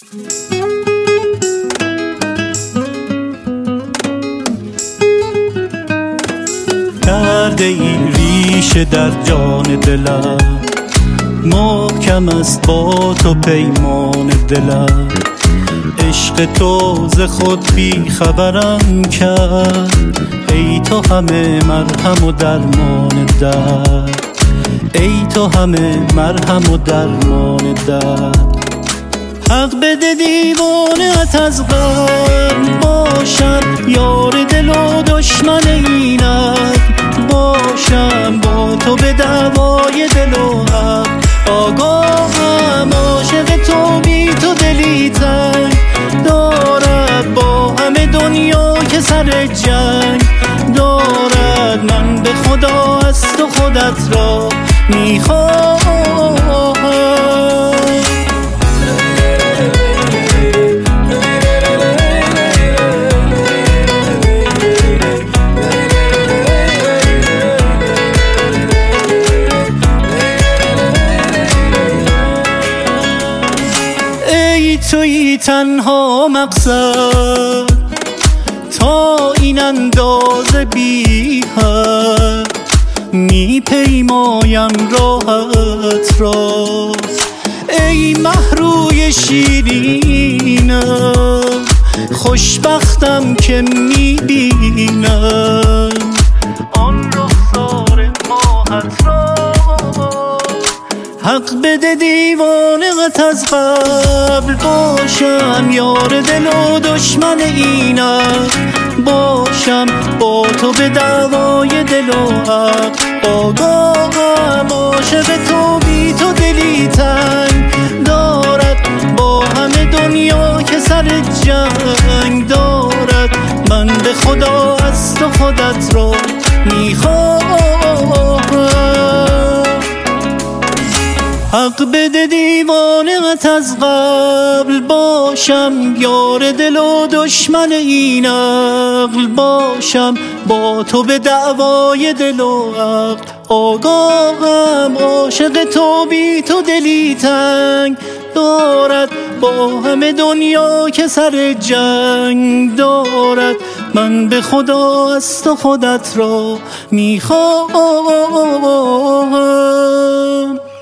کرده این ریشه در جان دلم، محکم است با تو پیمان دلم. عشق تو ز خود بی خبرم کرد، ای تو همه مرهم و درمان درد، ای تو همه مرهم و درمان درد. حق بده دیوانه‌ات از قلب باشم، یار دل و دشمن اینت باشم. با تو به دعوای دل و حق آگاهم، عاشق تو بی تو دلی تنگ دارد، با همه دنیا که سر جنگ دارد. من به خدا از تو خودت را میخواهم. توی تنها مقصد تا این اندازه بی حد، میپیمایم راحت را. ای مهروی شیرینم، خوشبختم که میبینم آن رخسار ماهت را. حق بده دیوانه‌ات از قبل باشم، یار دل و دشمن اینت باشم. با تو به دعوای دل و حق آگاهم، عاشق تو بی تو دلی تنگ دارد، با همه دنیا که سر جنگ دارد. من به خدا از تو خودت را میخواهم. حق بده دیوانه‌ات از قبل باشم، یار دل و دشمن این عقل باشم. با تو به دعوای دل و عقل آگاهم، عاشق تو بی تو دلی تنگ دارد، با همه دنیا که سر جنگ دارد. من به خدا از تو خودت را میخواهم.